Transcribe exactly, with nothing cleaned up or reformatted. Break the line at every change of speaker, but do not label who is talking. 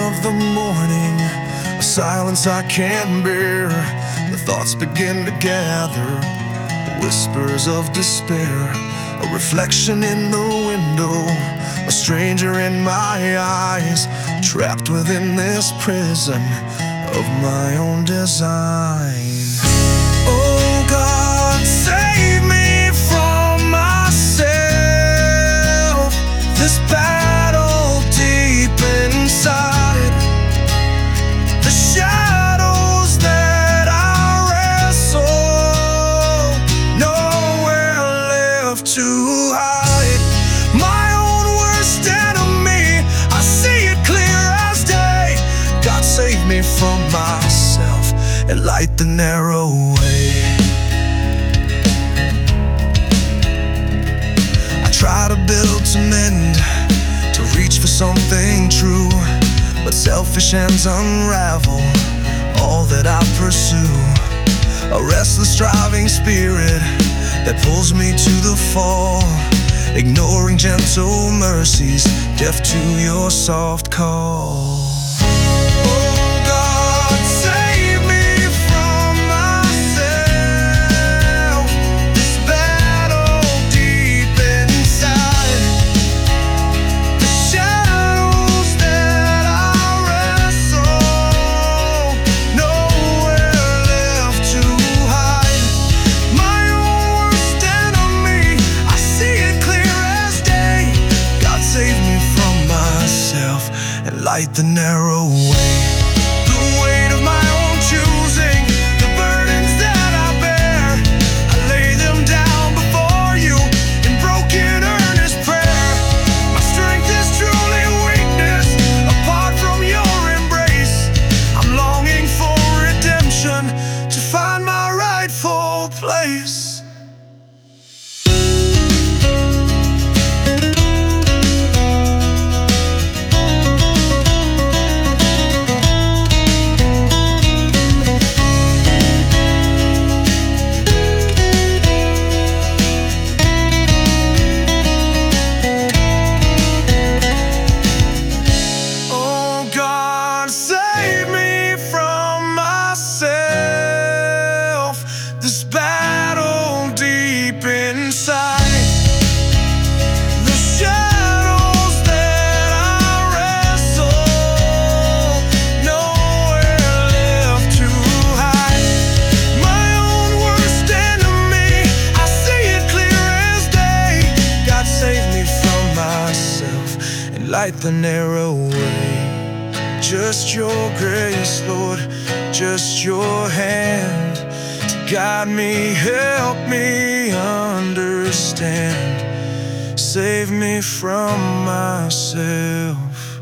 of the morning, a silence I can't bear. The thoughts begin to gather, whispers of despair. A reflection in the window, a stranger in my eyes, trapped within this prison of my own design. Oh God, save me from myself, this battle deep inside, the shadows that I wrestle, nowhere left to hide. My own worst enemy, I see it clear as day. God save me from myself and light the narrow way. I try to build to mend, to reach for something true, but selfish hands unravel all that I pursue. A restless striving spirit that pulls me to the fall, ignoring gentle mercies, deaf to your soft call. Light the narrow way. The weight of my own choosing, the burdens that I bear, I lay them down before you in broken, earnest prayer. My strength is truly weakness, apart from your embrace. I'm longing for redemption, to find my rightful place. Save me from myself, this battle deep inside, the shadows that I wrestle, nowhere left to hide. My own worst enemy, I see it clear as day. God save me from myself and light the narrow way. Just your grace, Lord, just your hand to guide me, help me understand. Save me from myself.